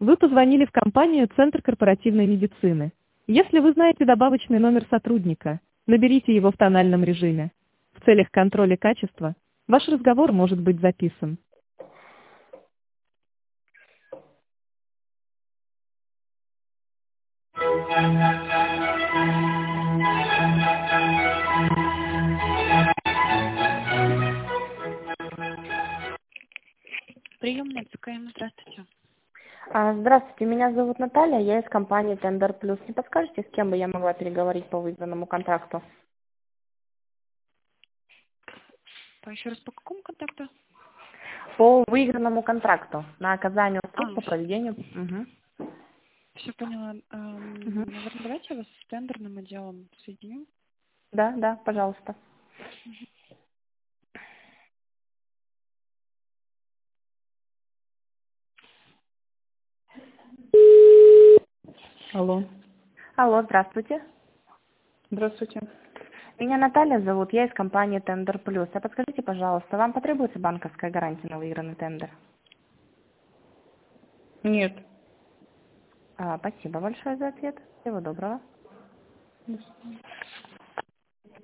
Вы позвонили в компанию «Центр корпоративной медицины». Если вы знаете добавочный номер сотрудника, наберите его в тональном режиме. В целях контроля качества ваш разговор может быть записан. Приемная ЦКМ, здравствуйте. Здравствуйте, меня зовут Наталья, я из компании Tender Plus. Не подскажете, с кем бы я могла переговорить по выигранному контракту? Еще раз, по какому контакту? По выигранному контракту на оказание услуг по проведению. Все поняла. Мгм. Наверное, давайте я вас с тендерным отделом соединю. Да, пожалуйста. Алло, Алло, здравствуйте. здравствуйте. Меня Наталья зовут, я из компании Tender Plus. А подскажите, пожалуйста, вам потребуется банковская гарантия на выигранный тендер? Нет. Спасибо большое за ответ. Всего доброго. До свидания.